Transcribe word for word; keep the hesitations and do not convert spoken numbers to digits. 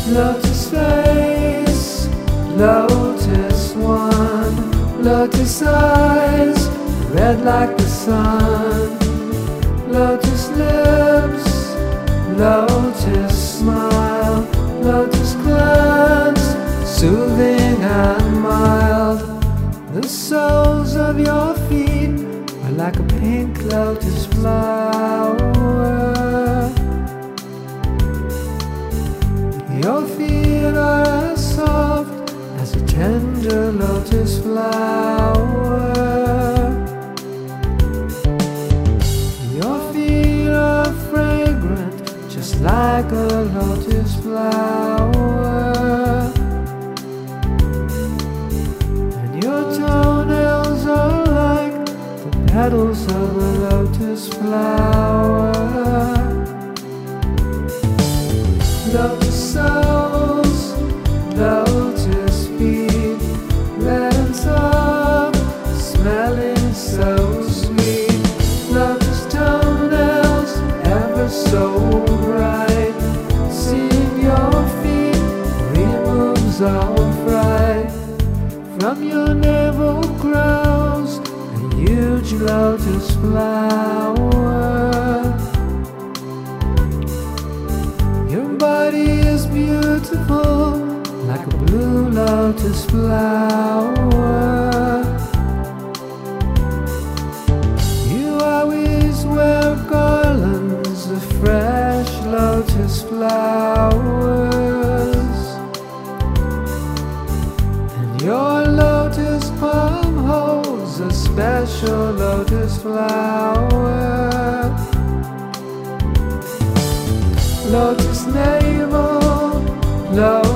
Lotus face, lotus one, lotus eyes, red like the sun. Lotus lips, lotus smile, lotus glance, soothing and mild. The soles of your feet are like a pink lotus flower. Your feet are as soft as a tender lotus flower. Your feet are fragrant, just like a lotus flower. And your toenails are like the petals of a lotus flower. Lotus soles, lotus feet, red and soft, smelling so sweet. Lotus toenails, ever so bright. Seeing your feet removes all fright. From your navel grows a huge lotus flower. Your body is beautiful, like a blue lotus flower. You always wear garlands of fresh lotus flowers. And your lotus palm holds a special lotus flower. Lotus navel, lotus